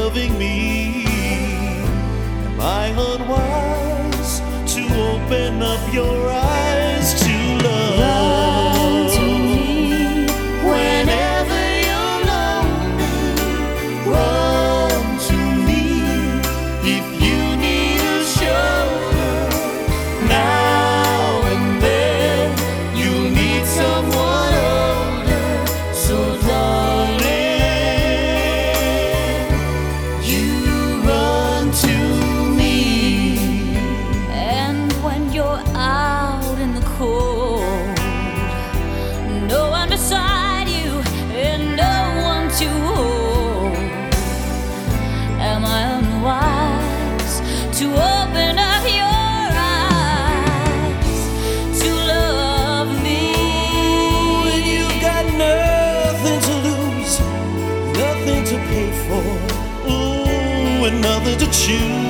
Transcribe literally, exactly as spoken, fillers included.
loving me? Am I unwise to open up your eyes to love? Run to me Whenever you're lonely, run to me. If you need a shoulder, now and then you'll need someone older. So darling, you run to me. And when you're out in the cold, no one beside you and no one to hold. Am I unwise to open up your eyes to love me? When you've got nothing to lose, nothing to pay for, ooh, and nothing to choose.